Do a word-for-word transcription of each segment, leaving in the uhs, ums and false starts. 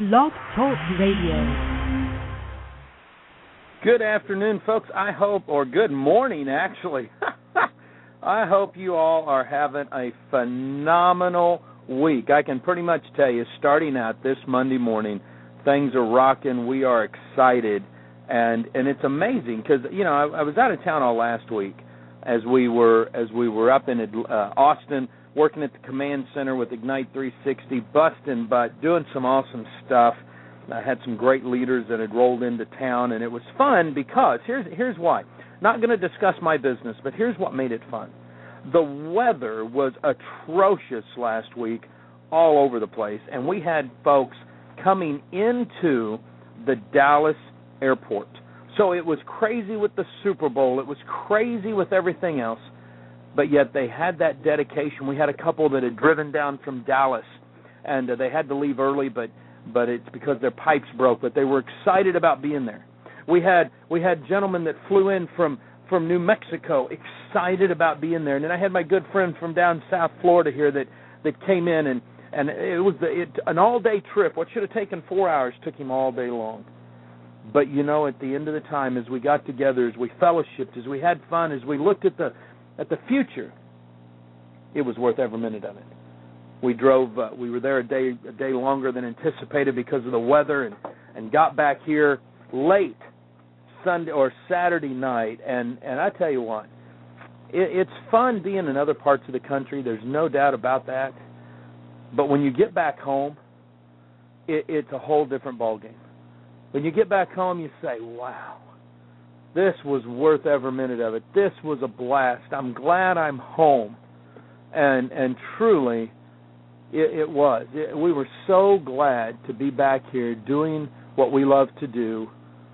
Blog Talk Radio. Good afternoon, folks. I hope, or good morning, actually. I hope you all are having a phenomenal week. I can pretty much tell you, starting out this Monday morning, things are rocking. We are excited, and and it's amazing because you know I, I was out of town all last week as we were as we were up in uh, Austin, working at the command center with Ignite three sixty, busting butt, doing some awesome stuff. I had some great leaders that had rolled into town, and it was fun because here's here's why. Not going to discuss my business, but here's what made it fun. The weather was atrocious last week all over the place, and we had folks coming into the Dallas airport. So it was crazy with the Super Bowl. It was crazy with everything else, but yet they had that dedication. We had a couple that had driven down from Dallas, and uh, they had to leave early, but but it's because their pipes broke, but they were excited about being there. We had we had gentlemen that flew in from, from New Mexico, excited about being there. And then I had my good friend from down South Florida here that, that came in, and, and it was the, it, an all-day trip. What should have taken four hours took him all day long. But, you know, at the end of the time, as we got together, as we fellowshipped, as we had fun, as we looked at the at the future, it was worth every minute of it. We drove, uh, we were there a day a day longer than anticipated because of the weather, and, and got back here late Sunday or Saturday night. And, and I tell you what, it, it's fun being in other parts of the country. There's no doubt about that. But when you get back home, it, it's a whole different ballgame. When you get back home, you say, wow, this was worth every minute of it. This was a blast. I'm glad I'm home. And and truly, it, it was. It, we were so glad to be back here doing what we love to do,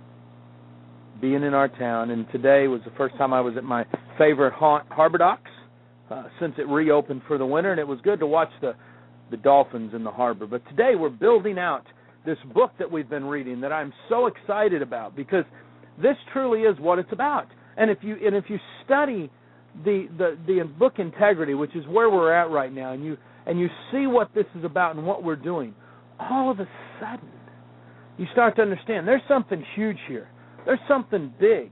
being in our town. And today was the first time I was at my favorite haunt, Harbor Docks, uh, since it reopened for the winter. And it was good to watch the, the dolphins in the harbor. But today we're building out this book that we've been reading that I'm so excited about, because this truly is what it's about. And if you and if you study the, the, the book Integrity, which is where we're at right now, and you and you see what this is about and what we're doing, all of a sudden you start to understand there's something huge here. There's something big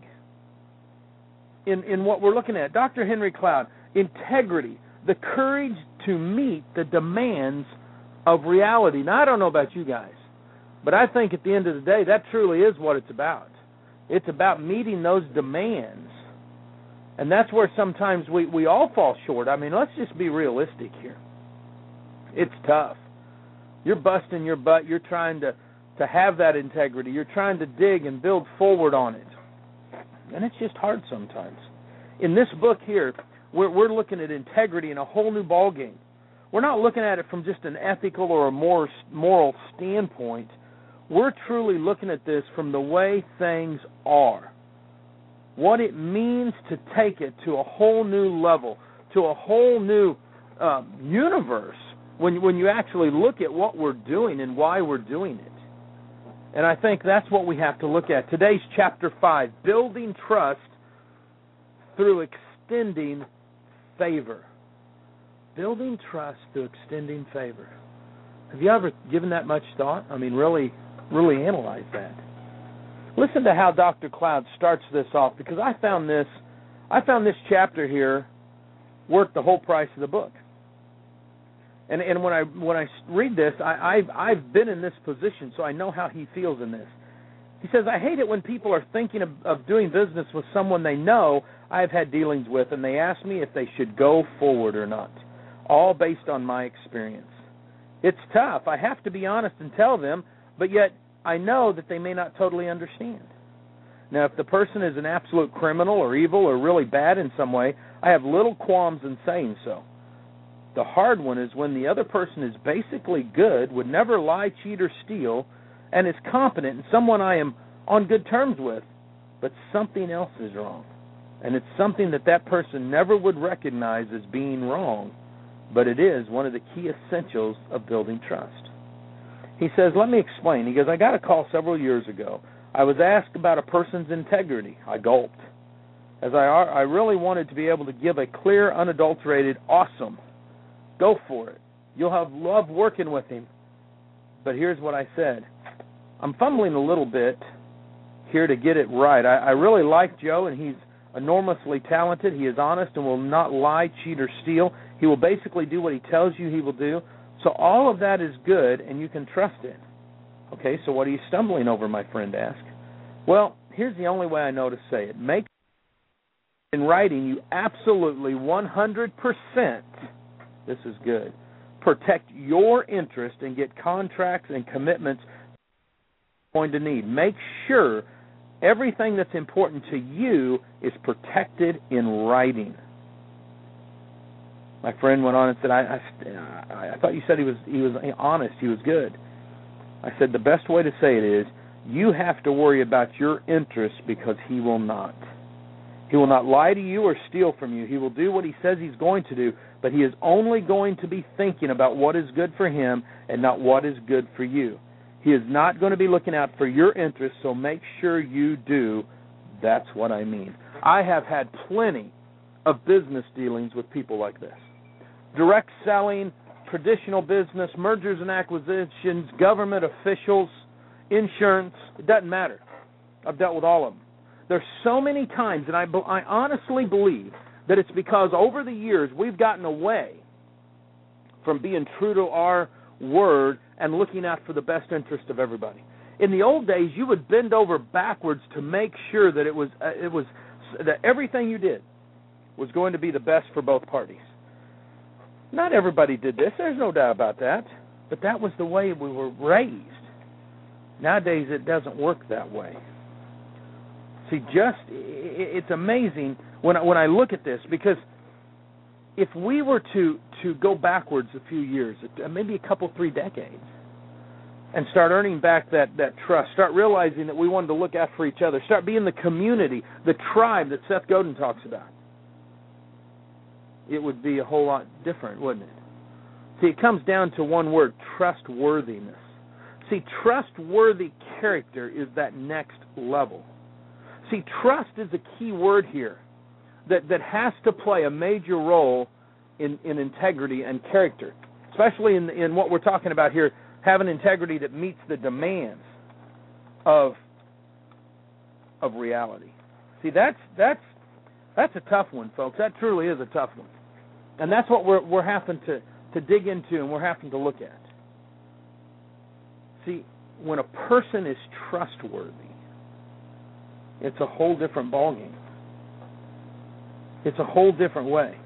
in, in what we're looking at. Doctor Henry Cloud, integrity, the courage to meet the demands of reality. Now, I don't know about you guys, but I think at the end of the day, that truly is what it's about. It's about meeting those demands. And that's where sometimes we, we all fall short. I mean, let's just be realistic here. It's tough. You're busting your butt. You're trying to, to have that integrity. You're trying to dig and build forward on it. And it's just hard sometimes. In this book here, we're, we're looking at integrity in a whole new ballgame. We're not looking at it from just an ethical or a more moral standpoint. We're truly looking at this from the way things are. What it means to take it to a whole new level, to a whole new uh, universe, when, when you actually look at what we're doing and why we're doing it. And I think that's what we have to look at. Today's chapter five, building trust through extending favor. Building trust through extending favor. Have you ever given that much thought? I mean, really, really analyze that. Listen to how Doctor Cloud starts this off, because I found this, I found this chapter here worth the whole price of the book. And and when I when I read this, I, I've I've been in this position, so I know how he feels in this. He says, I hate it when people are thinking of, of doing business with someone they know I've had dealings with, and they ask me if they should go forward or not, all based on my experience. It's tough. I have to be honest and tell them, but yet I know that they may not totally understand. Now, if the person is an absolute criminal or evil or really bad in some way, I have little qualms in saying so. The hard one is when the other person is basically good, would never lie, cheat, or steal, and is competent and someone I am on good terms with, but something else is wrong. And it's something that that person never would recognize as being wrong, but it is one of the key essentials of building trust. He says, let me explain. He goes, I got a call several years ago. I was asked about a person's integrity. I gulped, as I, I really wanted to be able to give a clear, unadulterated, awesome, go for it. You'll have love working with him. but here's what I said. I'm fumbling a little bit here to get it right. I, I really like Joe, and he's enormously talented. He is honest and will not lie, cheat, or steal. He will basically do what he tells you he will do. So all of that is good, and you can trust it. Okay, so what are you stumbling over, my friend asked? Well, here's the only way I know to say it. Make in writing you absolutely one hundred percent, this is good, protect your interest and get contracts and commitments you're going to need. Make sure everything that's important to you is protected in writing. My friend went on and said, I, I, I thought you said he was he was honest, he was good. I said, the best way to say it is, you have to worry about your interests because he will not. He will not lie to you or steal from you. He will do what he says he's going to do, but he is only going to be thinking about what is good for him and not what is good for you. He is not going to be looking out for your interests, so make sure you do. That's what I mean. I have had plenty of business dealings with people like this. Direct selling, traditional business, mergers and acquisitions, government officials, insurance, it doesn't matter. I've dealt with all of them. There's so many times, and I, I honestly believe that it's because over the years we've gotten away from being true to our word and looking out for the best interest of everybody. In the old days, you would bend over backwards to make sure that it was uh, it was that everything you did was going to be the best for both parties. Not everybody did this. There's no doubt about that. But that was the way we were raised. Nowadays, it doesn't work that way. See, just it's amazing when I, when I look at this, because if we were to, to go backwards a few years, maybe a couple, three decades, and start earning back that, that trust, start realizing that we wanted to look out for each other, start being the community, the tribe that Seth Godin talks about, it would be a whole lot different, wouldn't it? See, it comes down to one word, trustworthiness. See, trustworthy character is that next level. See, trust is a key word here that, that has to play a major role in, in integrity and character, especially in, in what we're talking about here, having integrity that meets the demands of, of reality. See, that's that's that's a tough one, folks. That truly is a tough one. And that's what we're we're having to, to dig into and we're having to look at. See, when a person is trustworthy, it's a whole different ballgame. It's a whole different way.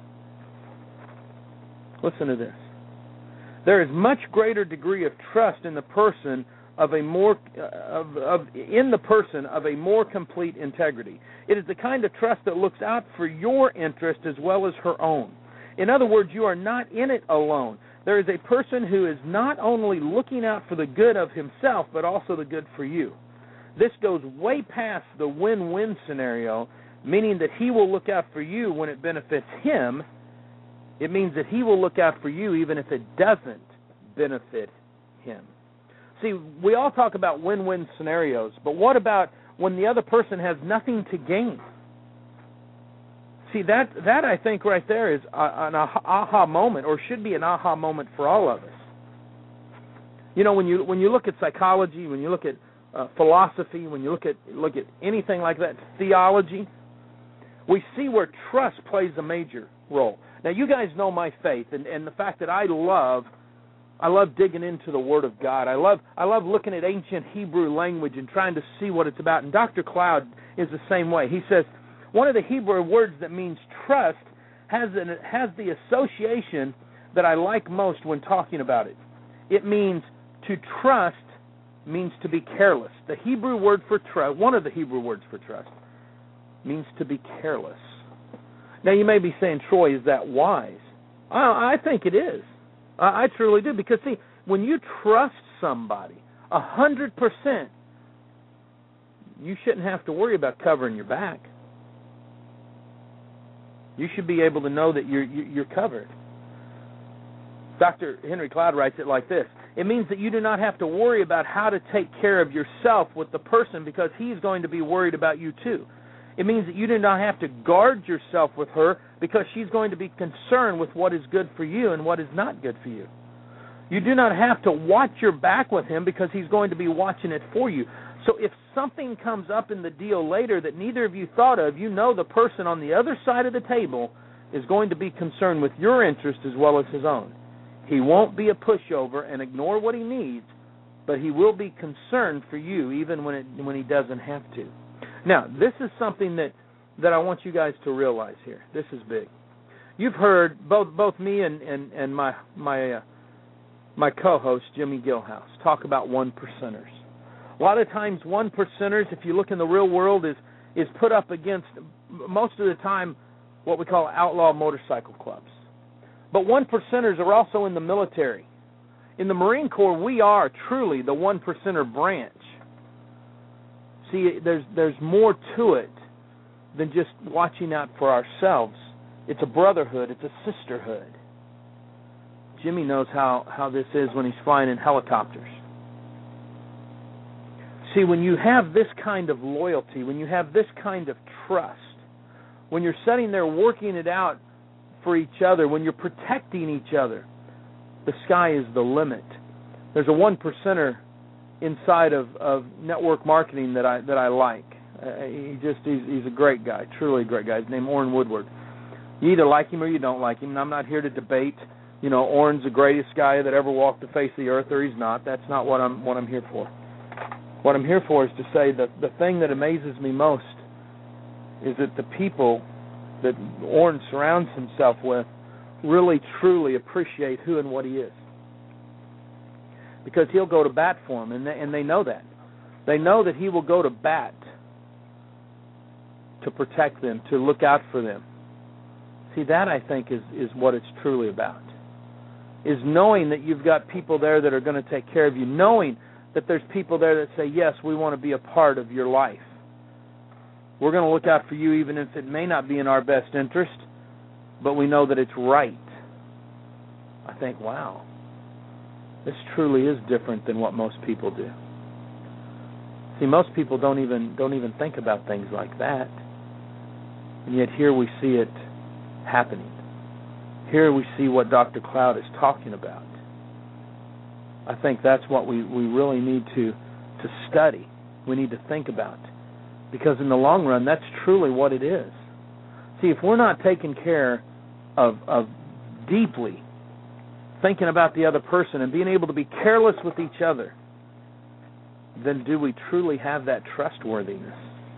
Listen to this. There is much greater degree of trust in the person of a more uh, of, of in the person of a more complete integrity. It is the kind of trust that looks out for your interest as well as her own. In other words, you are not in it alone. There is a person who is not only looking out for the good of himself, but also the good for you. This goes way past the win-win scenario, meaning that he will look out for you when it benefits him. It means that he will look out for you even if it doesn't benefit him. See, we all talk about win-win scenarios, but what about when the other person has nothing to gain? See, that, that I think right there is an aha moment, or should be an aha moment for all of us. You know, when you when you look at psychology, when you look at uh, philosophy, when you look at look at anything like that, theology, we see where trust plays a major role. Now, you guys know my faith, and, and the fact that I love, I love digging into the Word of God. I love I love looking at ancient Hebrew language and trying to see what it's about. And Doctor Cloud is the same way. He says one of the Hebrew words that means trust has an, has the association that I like most when talking about it. It means to trust means to be careless. The Hebrew word for trust, one of the Hebrew words for trust, means to be careless. Now, you may be saying, Troy, is that wise? I, I think it is. I, I truly do. Because, see, when you trust somebody a hundred percent, you shouldn't have to worry about covering your back. You should be able to know that you're, you're covered. Doctor Henry Cloud writes it like this. It means that you do not have to worry about how to take care of yourself with the person because he's going to be worried about you too. It means that you do not have to guard yourself with her because she's going to be concerned with what is good for you and what is not good for you. You do not have to watch your back with him because he's going to be watching it for you. So if something comes up in the deal later that neither of you thought of, you know the person on the other side of the table is going to be concerned with your interest as well as his own. He won't be a pushover and ignore what he needs, but he will be concerned for you even when it, when he doesn't have to. Now, this is something that, that I want you guys to realize here. This is big. You've heard both both me and, and, and my my uh, my co-host, Jimmy Gilhouse, talk about one percenters. A lot of times one percenters, if you look in the real world, is is put up against, most of the time, what we call outlaw motorcycle clubs. But one percenters are also in the military. In the Marine Corps, we are truly the one percenter branch. See, there's there's more to it than just watching out for ourselves. It's a brotherhood. It's a sisterhood. Jimmy knows how, how this is when he's flying in helicopters. See, when you have this kind of loyalty, when you have this kind of trust, when you're sitting there working it out for each other, when you're protecting each other, the sky is the limit. There's a one percenter inside of, of network marketing that I that I like. Uh, he just he's, he's a great guy, truly a great guy. His name is Orrin Woodward. You either like him or you don't like him. And I'm not here to debate. You know, Orrin's the greatest guy that ever walked the face of the earth, or he's not. That's not what I'm what I'm here for. What I'm here for is to say that the thing that amazes me most is that the people that Orrin surrounds himself with really, truly appreciate who and what he is. Because he'll go to bat for them, and they, and they know that. They know that he will go to bat to protect them, to look out for them. See, that, I think, is, is what it's truly about, is knowing that you've got people there that are going to take care of you, knowing that there's people there that say, yes, we want to be a part of your life. We're going to look out for you even if it may not be in our best interest, but we know that it's right. I think, wow, this truly is different than what most people do. See, most people don't even don't even think about things like that. And yet here we see it happening. Here we see what Doctor Cloud is talking about. I think that's what we, we really need to, to study. We need to think about. Because in the long run, that's truly what it is. See, if we're not taking care of, of deeply thinking about the other person and being able to be careless with each other, then do we truly have that trustworthiness?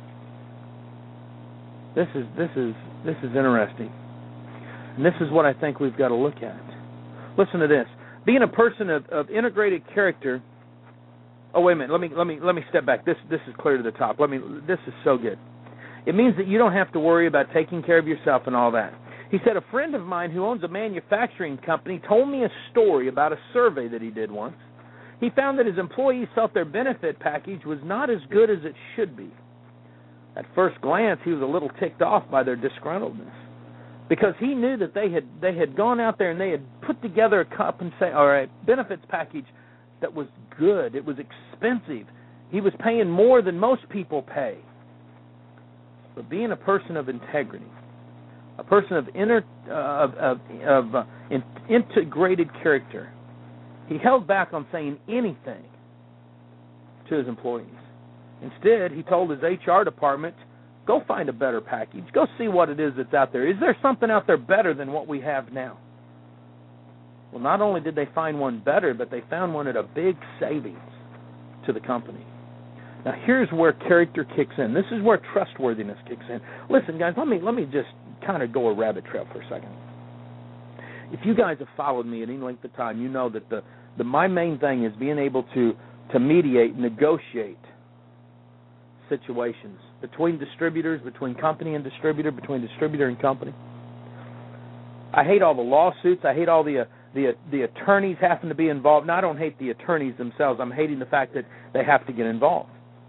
This is this is this is interesting. And this is what I think we've got to look at. Listen to this. Being a person of, of integrated character. Oh, wait a minute. Let me let me let me step back. This this is clear to the top. Let me. This is so good. It means that you don't have to worry about taking care of yourself and all that. He said, a friend of mine who owns a manufacturing company told me a story about a survey that he did once. He found that his employees felt their benefit package was not as good as it should be. At first glance, he was a little ticked off by their disgruntledness, because he knew that they had they had gone out there and they had put together a compensation or a benefits package that was good. It was expensive. He was paying more than most people pay. But being a person of integrity, a person of inter, uh, of, of, of uh, in, integrated character, he held back on saying anything to his employees. Instead, he told his H R department, go find a better package. Go see what it is that's out there. Is there something out there better than what we have now? Well, not only did they find one better, but they found one at a big savings to the company. Now, here's where character kicks in. This is where trustworthiness kicks in. Listen, guys, let me let me just kind of go a rabbit trail for a second. If you guys have followed me at any length of time, you know that the, the my main thing is being able to, to mediate, negotiate situations between distributors, between company and distributor, between distributor and company. I hate all the lawsuits. I hate all the uh, the the attorneys having to be involved. Now, I don't hate the attorneys themselves. I'm hating the fact that they have to get involved.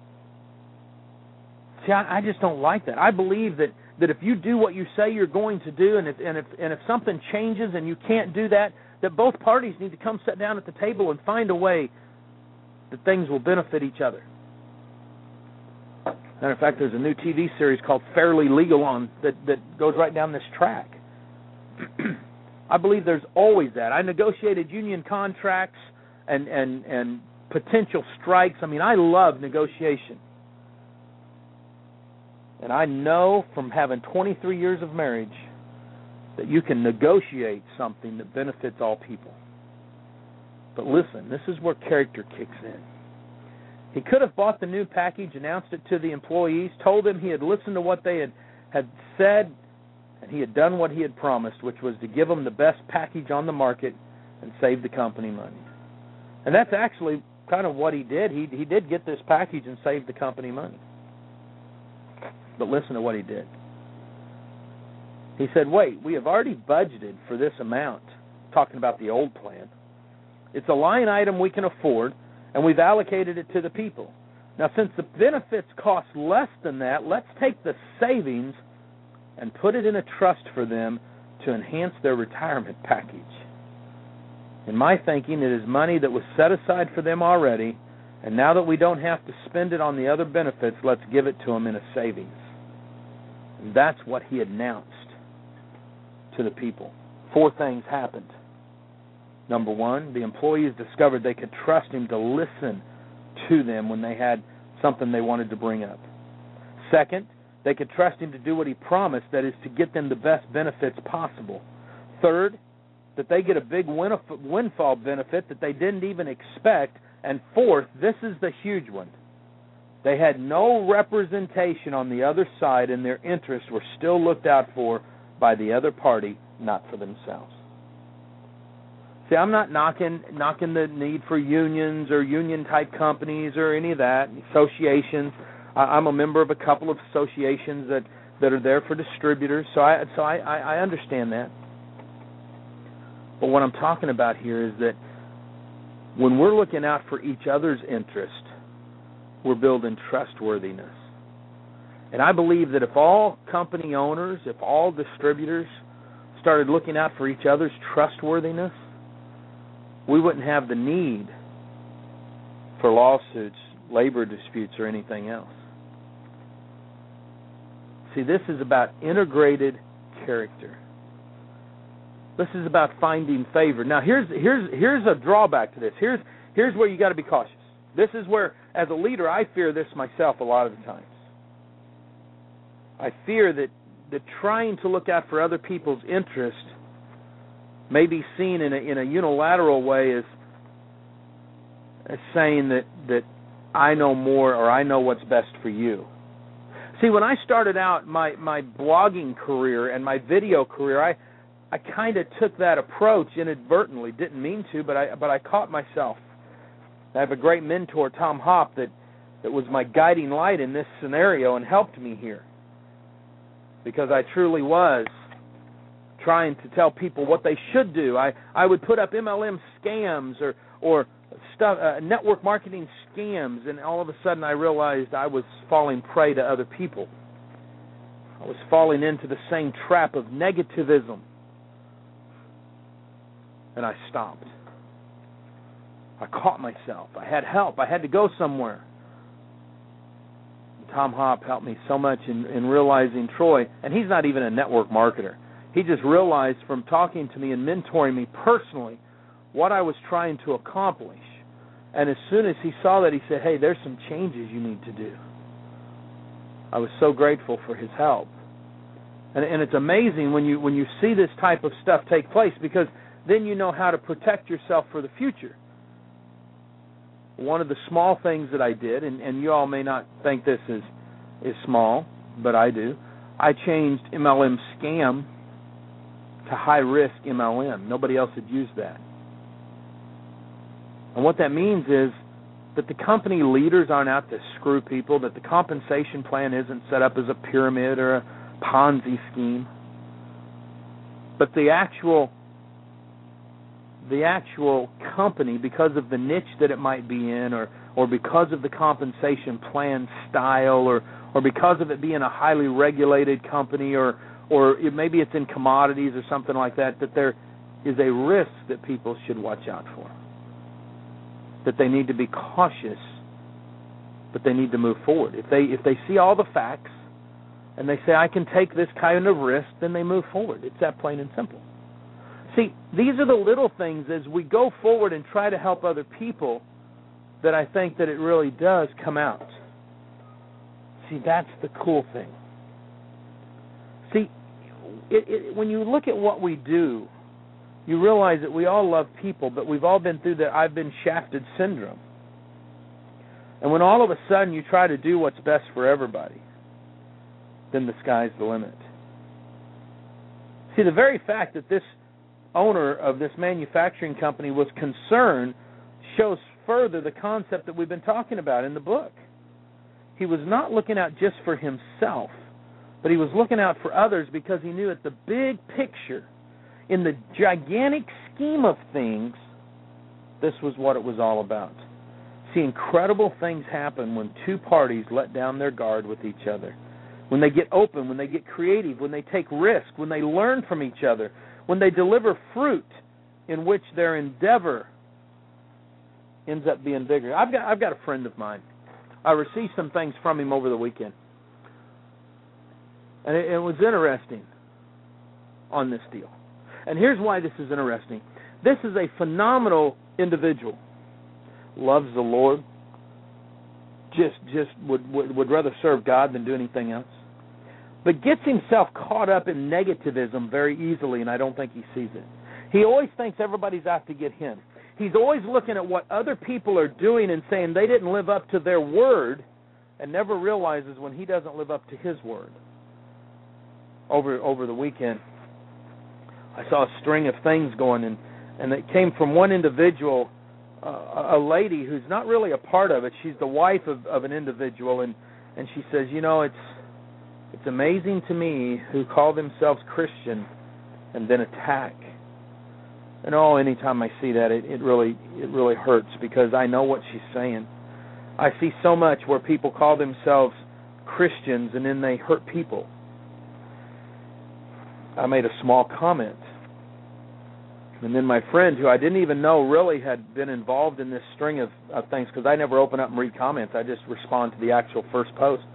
See, I, I just don't like that. I believe that, that if you do what you say you're going to do, and if and if and if something changes and you can't do that, that both parties need to come sit down at the table and find a way that things will benefit each other. Matter of fact, there's a new T V series called Fairly Legal on that, that goes right down this track. I believe there's always that. I negotiated union contracts and, and, and potential strikes. I mean, I love negotiation. And I know from having twenty-three years of marriage that you can negotiate something that benefits all people. But listen, this is where character kicks in. He could have bought the new package, announced it to the employees, told them he had listened to what they had, had said, and he had done what he had promised, which was to give them the best package on the market and save the company money. And that's actually kind of what he did. He, he did get this package and save the company money. But listen to what he did. He said, wait, we have already budgeted for this amount, talking about the old plan. It's a line item we can afford, and we've allocated it to the people. Now, since the benefits cost less than that, let's take the savings and put it in a trust for them to enhance their retirement package. In my thinking, it is money that was set aside for them already, and now that we don't have to spend it on the other benefits, let's give it to them in a savings. And that's what he announced to the people. Four things happened. Number one, the employees discovered they could trust him to listen to them when they had something they wanted to bring up. Second, they could trust him to do what he promised, that is, to get them the best benefits possible. Third, that they get a big windfall benefit that they didn't even expect. And fourth, this is the huge one. They had no representation on the other side, and their interests were still looked out for by the other party, not for themselves. See, I'm not knocking knocking the need for unions or union-type companies or any of that, associations. I'm a member of a couple of associations that, that are there for distributors, so I so I, I understand that. But what I'm talking about here is that when we're looking out for each other's interest, we're building trustworthiness. And I believe that if all company owners, if all distributors started looking out for each other's trustworthiness, we wouldn't have the need for lawsuits, labor disputes, or anything else. See, this is about integrated character. This is about finding favor. Now, here's here's here's a drawback to this. Here's here's where you got to be cautious. This is where, as a leader, I fear this myself a lot of the times. I fear that that trying to look out for other people's interest may be seen in a in a unilateral way as as saying that that I know more or I know what's best for you. See, when I started out my, my blogging career and my video career, I I kind of took that approach inadvertently. Didn't mean to, but I but I caught myself. I have a great mentor, Tom Hopp, that, that was my guiding light in this scenario and helped me here. Because I truly was trying to tell people what they should do. I, I would put up M L M scams or or stuff, uh, network marketing scams, and all of a sudden I realized I was falling prey to other people. I was falling into the same trap of negativism. And I stopped. I caught myself. I had help. I had to go somewhere. And Tom Hopp helped me so much in, in realizing Troy, and he's not even a network marketer. He just realized from talking to me and mentoring me personally what I was trying to accomplish. And as soon as he saw that, he said, hey, there's some changes you need to do. I was so grateful for his help. And, and it's amazing when you when you see this type of stuff take place, because then you know how to protect yourself for the future. One of the small things that I did, and, and you all may not think this is, is small, but I do, I changed M L M scam to high-risk M L M. Nobody else had used that. And what that means is that the company leaders aren't out to screw people, that the compensation plan isn't set up as a pyramid or a Ponzi scheme, but the actual the actual company, because of the niche that it might be in, or, or because of the compensation plan style, or, or because of it being a highly regulated company, or or it, maybe it's in commodities or something like that, that there is a risk that people should watch out for, that they need to be cautious, but they need to move forward. If they if they see all the facts and they say, I can take this kind of risk, then they move forward. It's that plain and simple. See, these are the little things as we go forward and try to help other people that I think that it really does come out. See, that's the cool thing. See, it, it, when you look at what we do, you realize that we all love people, but we've all been through that I've been shafted syndrome. And when all of a sudden you try to do what's best for everybody, then the sky's the limit. See, the very fact that this owner of this manufacturing company was concerned shows further the concept that we've been talking about in the book. He was not looking out just for himself, but he was looking out for others because he knew at the big picture, in the gigantic scheme of things, this was what it was all about. See, incredible things happen when two parties let down their guard with each other. When they get open, when they get creative, when they take risk, when they learn from each other, when they deliver fruit in which their endeavor ends up being bigger. I've got I've got a friend of mine. I received some things from him over the weekend. And it, it was interesting on this deal. And here's why this is interesting. This is a phenomenal individual. Loves the Lord. Just just would, would, would rather serve God than do anything else. But gets himself caught up in negativism very easily, and I don't think he sees it. He always thinks everybody's out to get him. He's always looking at what other people are doing and saying they didn't live up to their word, and never realizes when he doesn't live up to his word. Over over the weekend, I saw a string of things going, and, and it came from one individual, uh, a lady who's not really a part of it. She's the wife of, of an individual, and, and she says, you know, it's it's amazing to me who call themselves Christian and then attack. And oh, anytime I see that, it, it really it really hurts because I know what she's saying. I see so much where people call themselves Christians and then they hurt people. I made a small comment. And then my friend, who I didn't even know really had been involved in this string of, of things, because I never open up and read comments. I just respond to the actual first post.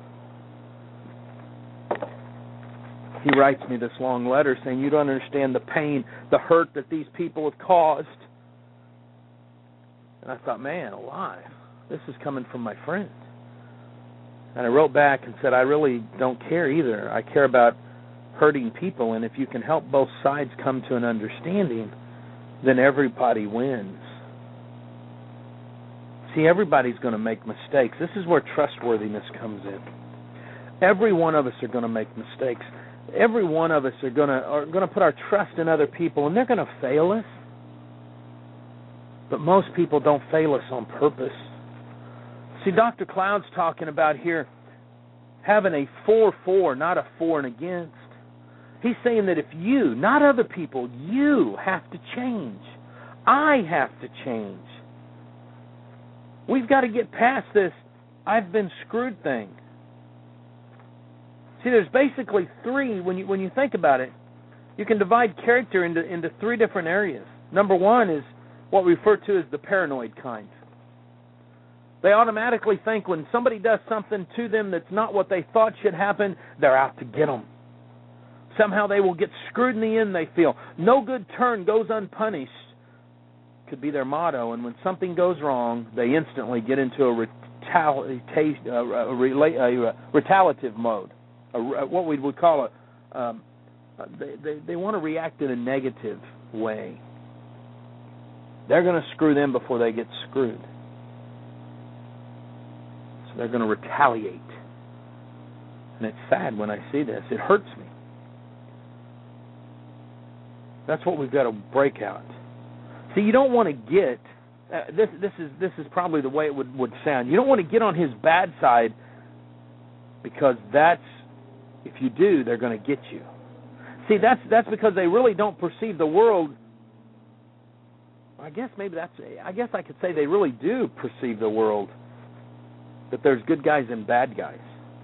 He writes me this long letter saying, you don't understand the pain, the hurt that these people have caused. And I thought, man, alive, this is coming from my friend. And I wrote back and said, I really don't care either. I care about hurting people, and if you can help both sides come to an understanding, then everybody wins. See, everybody's going to make mistakes. This is where trustworthiness comes in. Every one of us are going to make mistakes. Every one of us are going to are going to put our trust in other people, and they're going to fail us. But most people don't fail us on purpose. See, Doctor Cloud's talking about here having a four four, not a for and against. He's saying that if you, not other people, you have to change. I have to change. We've got to get past this I've been screwed thing. See, there's basically three, when you when you think about it, you can divide character into, into three different areas. Number one is what we refer to as the paranoid kind. They automatically think when somebody does something to them that's not what they thought should happen, they're out to get them. Somehow they will get screwed in the end, they feel. No good turn goes unpunished could be their motto, and when something goes wrong, they instantly get into a, retali- uh, a, rela- a retaliative mode. A, what we would call a, um, they, they, they want to react in a negative way. They're going to screw them before they get screwed. So they're going to retaliate. And it's sad when I see this. It hurts me. That's what we've got to break out. See, you don't want to get, uh, this This is this is probably the way it would, would sound. You don't want to get on his bad side, because that's, if you do, they're going to get you. See, that's that's because they really don't perceive the world. I guess maybe that's, I guess I could say they really do perceive the world, that there's good guys and bad guys.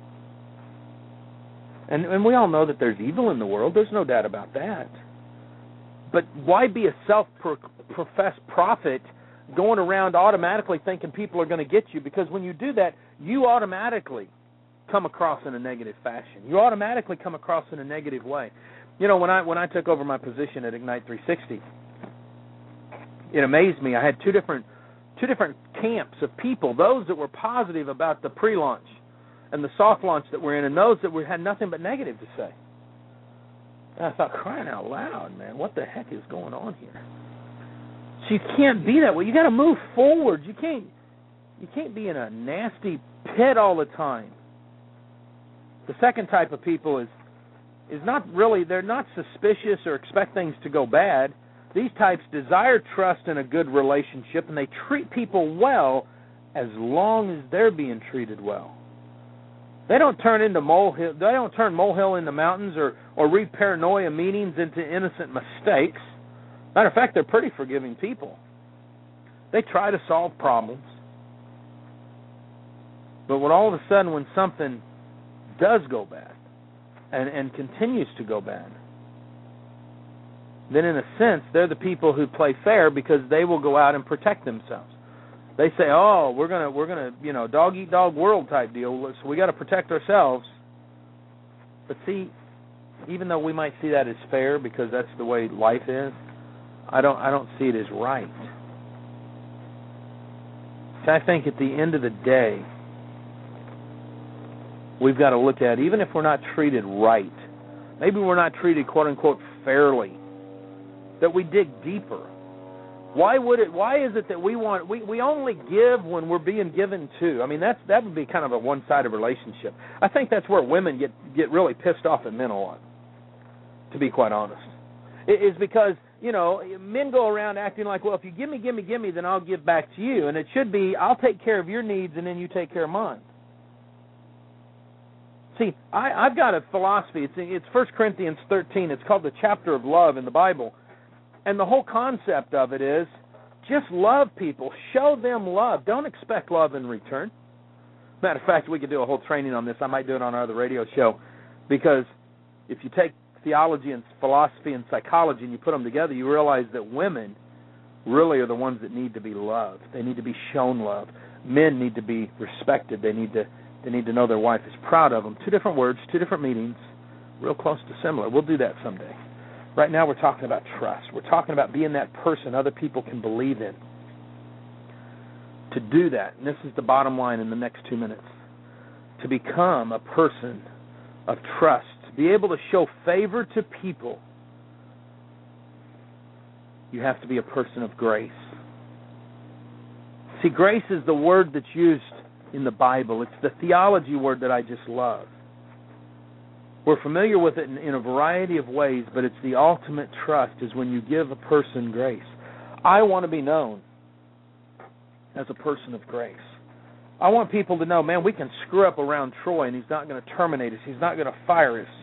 And, and we all know that there's evil in the world. There's no doubt about that. But why be a self-professed prophet going around automatically thinking people are going to get you? Because when you do that, you automatically come across in a negative fashion. You automatically come across in a negative way. You know, when I when I took over my position at Ignite three sixty, it amazed me. I had two different two different camps of people, those that were positive about the pre-launch and the soft launch that we're in, and those that were, had nothing but negative to say. And I thought, crying out loud, man, what the heck is going on here? So you can't be that way. You got to move forward. You can't you can't be in a nasty pit all the time. The second type of people is is not really, they're not suspicious or expect things to go bad. These types desire trust in a good relationship, and they treat people well as long as they're being treated well. They don't turn into molehill. They don't turn molehill into mountains, or or read paranoia meetings into innocent mistakes. Matter of fact, they're pretty forgiving people. They try to solve problems, but when all of a sudden, when something does go bad, and and continues to go bad, then in a sense, they're the people who play fair because they will go out and protect themselves. They say, "Oh, we're gonna, we're gonna, you know, dog eat dog world type deal. So we got to protect ourselves." But see, even though we might see that as fair because that's the way life is, I don't, I don't see it as right. So I think at the end of the day, we've got to look at, even if we're not treated right, maybe we're not treated quote unquote fairly, that we dig deeper. Why would it? Why is it that we want? We, we only give when we're being given to. I mean, that's that would be kind of a one-sided relationship. I think that's where women get, get really pissed off at men a lot. To be quite honest, it is because you know men go around acting like, well, if you give me, give me, give me, then I'll give back to you, and it should be I'll take care of your needs and then you take care of mine. See, I, I've got a philosophy. It's it's First Corinthians thirteen. It's called the chapter of love in the Bible. And the whole concept of it is just love people. Show them love. Don't expect love in return. Matter of fact, we could do a whole training on this. I might do it on our other radio show. Because if you take theology and philosophy and psychology and you put them together, you realize that women really are the ones that need to be loved. They need to be shown love. Men need to be respected. They need to they need to know their wife is proud of them. Two different words, two different meanings, real close to similar. We'll do that someday. Right now we're talking about trust. We're talking about being that person other people can believe in. To do that, and this is the bottom line in the next two minutes, to become a person of trust, to be able to show favor to people, you have to be a person of grace. See, grace is the word that's used in the Bible. It's the theology word that I just love. We're familiar with it in, in a variety of ways, but it's the ultimate trust is when you give a person grace. I want to be known as a person of grace. I want people to know, man, we can screw up around Troy and he's not going to terminate us. He's not going to fire us.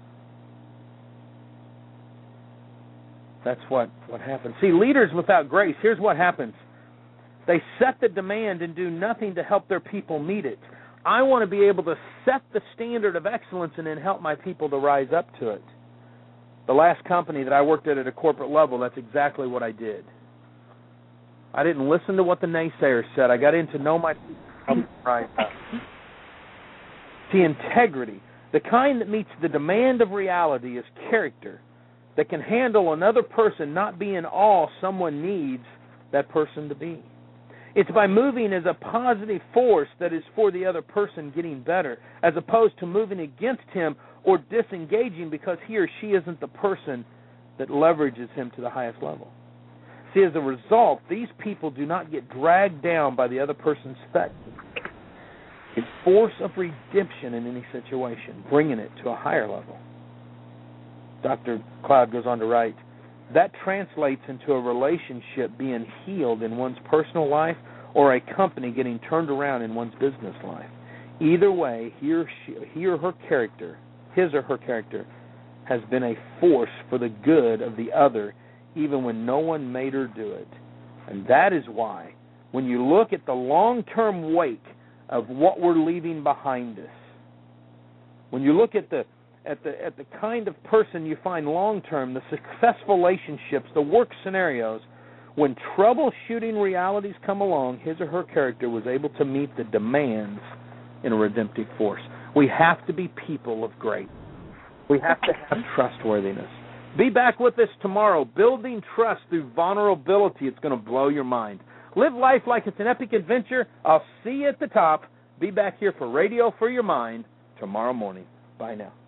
That's what, what happens. See, leaders without grace, here's what happens. They set the demand and do nothing to help their people meet it. I want to be able to set the standard of excellence and then help my people to rise up to it. The last company that I worked at at a corporate level, that's exactly what I did. I didn't listen to what the naysayers said. I got in to know my people to rise up. See, integrity, the kind that meets the demand of reality, is character that can handle another person not being all someone needs that person to be. It's by moving as a positive force that is for the other person getting better, as opposed to moving against him or disengaging because he or she isn't the person that leverages him to the highest level. See, as a result, these people do not get dragged down by the other person's threat. It's force of redemption in any situation, bringing it to a higher level. Doctor Cloud goes on to write, that translates into a relationship being healed in one's personal life or a company getting turned around in one's business life. Either way, he or, she, he or her character, his or her character, has been a force for the good of the other, even when no one made her do it. And that is why, when you look at the long-term wake of what we're leaving behind us, when you look at the At the at the kind of person you find long-term, the successful relationships, the work scenarios, when troubleshooting realities come along, his or her character was able to meet the demands in a redemptive force. We have to be people of grace. We have to have trustworthiness. Be back with us tomorrow. Building trust through vulnerability. It's going to blow your mind. Live life like it's an epic adventure. I'll see you at the top. Be back here for Radio for Your Mind tomorrow morning. Bye now.